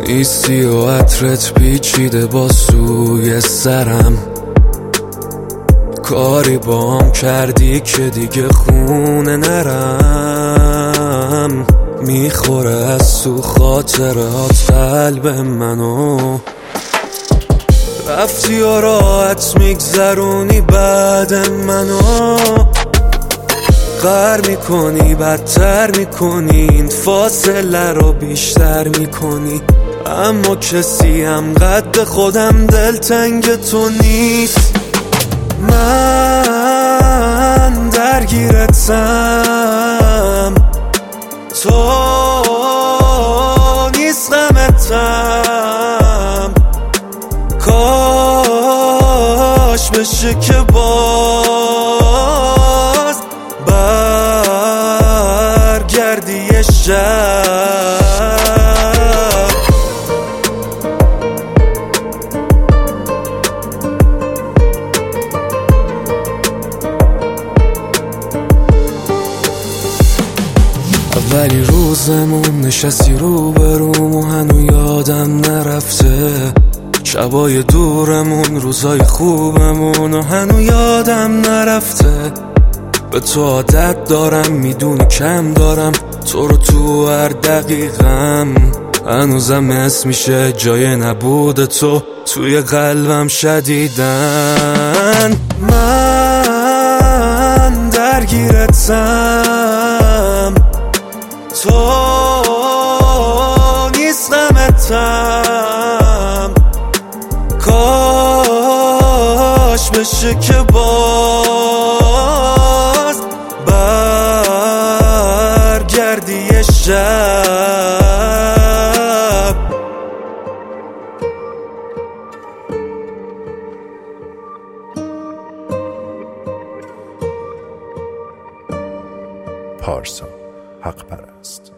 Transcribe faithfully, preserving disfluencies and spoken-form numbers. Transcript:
نیستی و عطرت پیچیده با سوی سرم، کاری بام کردی که دیگه خونه نرم. میخوره از تو خاطرات قلب منو، رفتی و راحت میگذرونی بعد منو. غر میکنی بدتر میکنی، این فاصله رو بیشتر میکنی، اما کسی هم قد خودم دلتنگ تو نیست. من درگیرتم، تو نیست غمتم، کاش بشه که باز برگردی یه شب. اولی روزمون نشستی رو بروم و هنو یادم نرفته، شبای دورمون روزای خوبمون و هنو یادم نرفته. به تو عادت دارم، میدونی کم دارم تو رو تو هر دقیقم، هنوزم اسم میشه جای نبود تو توی قلبم شدیدن. من درگیرتم، تو نیست غمتم، کاش بشه که باز برگردی یه شب. پارسا حق پرست.